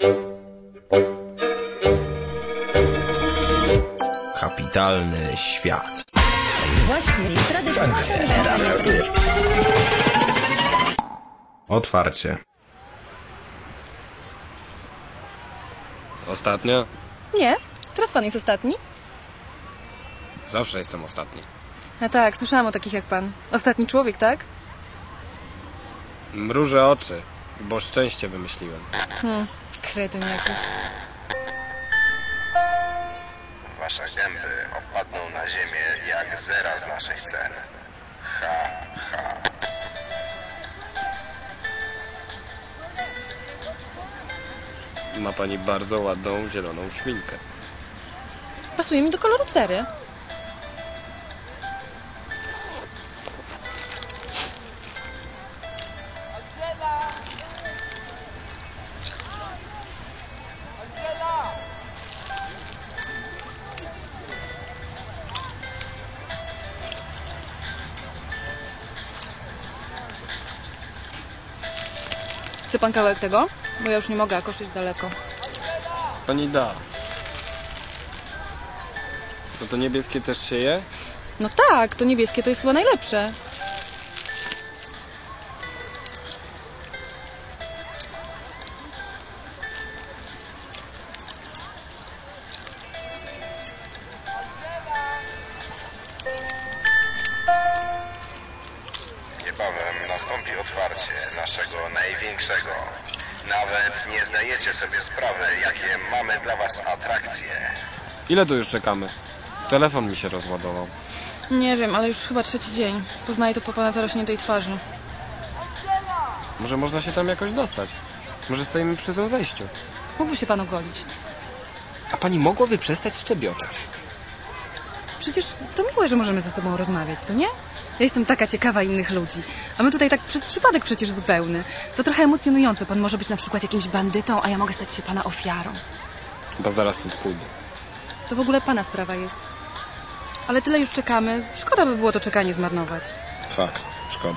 Kapitalny świat. Właśnie, tradycyjnie. Otwarcie. Ostatnio? Nie, teraz pan jest ostatni. Zawsze jestem ostatni. A tak, słyszałam o takich jak pan. Ostatni człowiek, tak? Mrużę oczy, bo szczęście wymyśliłem. Kretyn jakiś. Wasze gęby opadną na ziemię jak zera z naszych cen. Ha, ha. Ma pani bardzo ładną, zieloną szminkę. Pasuje mi do koloru cery. Chce pan kawałek tego? Bo ja już nie mogę, a kosz jest daleko. Pani da. No to niebieskie też się je? No tak, to niebieskie to jest chyba najlepsze. Niebawem nastąpi otwarcie naszego największego. Nawet nie zdajecie sobie sprawy, jakie mamy dla was atrakcje. Ile tu już czekamy? Telefon mi się rozładował. Nie wiem, ale już chyba trzeci dzień. Poznaję to po pana zarośniętej twarzy. Może można się tam jakoś dostać? Może stoimy przy złym wejściu? Mógłby się pan ogolić. A pani mogłaby przestać szczebiotać? Przecież to miłe, że możemy ze sobą rozmawiać, co nie? Ja jestem taka ciekawa innych ludzi. A my tutaj tak przez przypadek przecież zupełny. To trochę emocjonujące. Pan może być na przykład jakimś bandytą, a ja mogę stać się pana ofiarą. Chyba zaraz stąd pójdę. To w ogóle pana sprawa jest. Ale tyle już czekamy. Szkoda by było to czekanie zmarnować. Fakt, szkoda.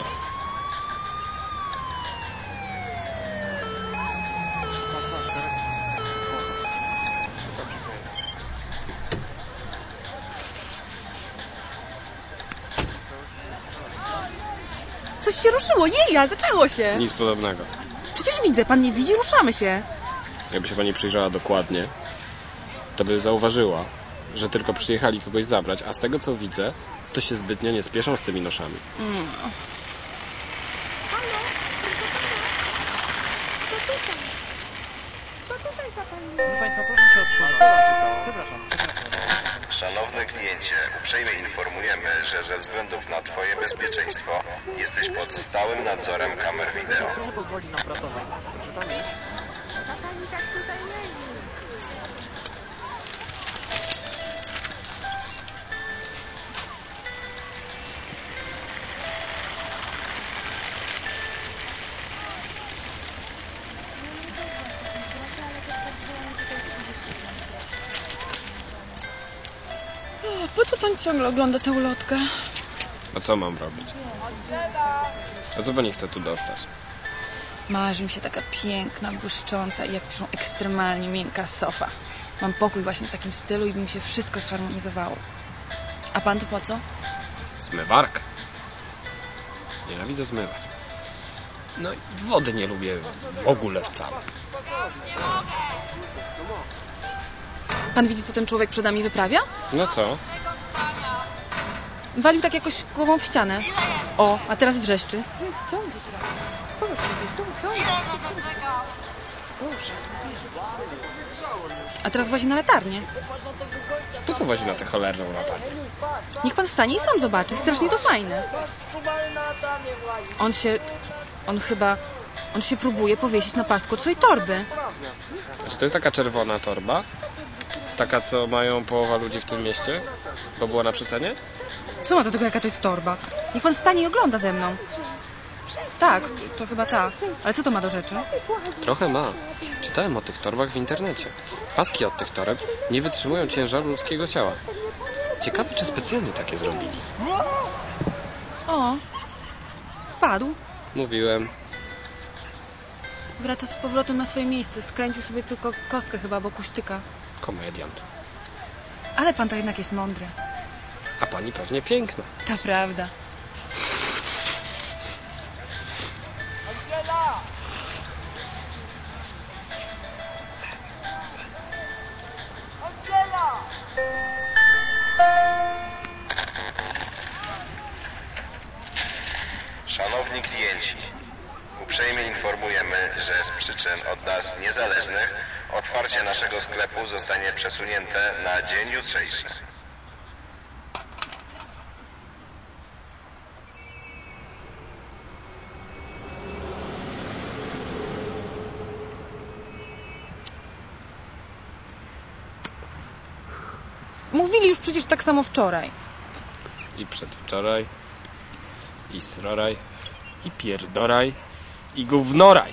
Coś się ruszyło. Jeja, zaczęło się. Nic podobnego. Przecież widzę. Pan nie widzi? Ruszamy się. Jakby się pani przyjrzała dokładnie, to by zauważyła, że tylko przyjechali kogoś zabrać, a z tego co widzę, to się zbytnio nie spieszą z tymi noszami. Szanowny kliencie, uprzejmie informujemy, że ze względów na twoje bezpieczeństwo jesteś pod stałym nadzorem kamer wideo. Po co pan ciągle ogląda tę ulotkę? A co mam robić? A co pani chce tu dostać? Marzy mi się taka piękna, błyszcząca i jak piszą ekstremalnie miękka sofa. Mam pokój właśnie w takim stylu i by mi się wszystko zharmonizowało. A pan to po co? Zmywarka. Nienawidzę zmywać. No i wody nie lubię w ogóle wcale. Pan widzi, co ten człowiek przed nami wyprawia? No co? Walił tak jakoś głową w ścianę. O, a teraz wrzeszczy. A teraz włazi na latarnię. Po co wozi na tę cholerną latarnię? Niech pan wstanie i sam zobaczy. Strasznie to fajne. On się próbuje powiesić na pasku od swojej torby. Czy to jest taka czerwona torba? Taka, co mają połowa ludzi w tym mieście? Bo była na przecenie? Co ma do tego, jaka to jest torba? Niech pan wstanie i ogląda ze mną. Tak, to chyba ta. Ale co to ma do rzeczy? Trochę ma. Czytałem o tych torbach w internecie. Paski od tych toreb nie wytrzymują ciężaru ludzkiego ciała. Ciekawe, czy specjalnie takie zrobili. O, spadł. Mówiłem. Wraca z powrotem na swoje miejsce. Skręcił sobie tylko kostkę chyba, bo kuśtyka. Komediant. Ale pan to jednak jest mądry. A pani pewnie piękna. To prawda. Szanowni klienci, uprzejmie informujemy, że z przyczyn od nas niezależnych otwarcie naszego sklepu zostanie przesunięte na dzień jutrzejszy. Mówili już przecież tak samo wczoraj. I przedwczoraj, i sroraj, i pierdoraj, i gównoraj.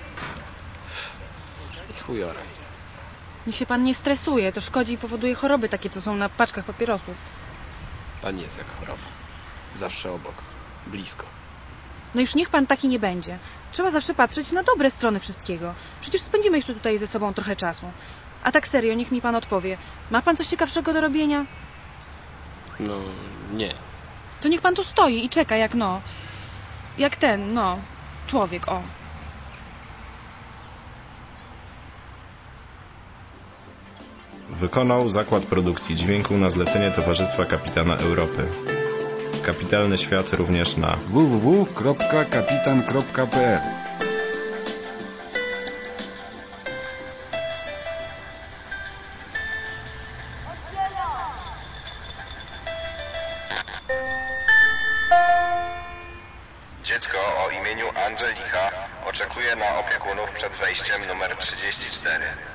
I chujoraj. Niech się pan nie stresuje, to szkodzi i powoduje choroby takie, co są na paczkach papierosów. Pani jest jak choroba. Zawsze obok. Blisko. No już niech pan taki nie będzie. Trzeba zawsze patrzeć na dobre strony wszystkiego. Przecież spędzimy jeszcze tutaj ze sobą trochę czasu. A tak serio, niech mi pan odpowie. Ma pan coś ciekawszego do robienia? No, nie. To niech pan tu stoi i czeka jak ten, człowiek, o. Wykonał Zakład Produkcji Dźwięku na zlecenie Towarzystwa Kapitana Europy. Kapitalny świat również na www.kapitan.pl. Dziecko o imieniu Angelika oczekuje na opiekunów przed wejściem numer 34.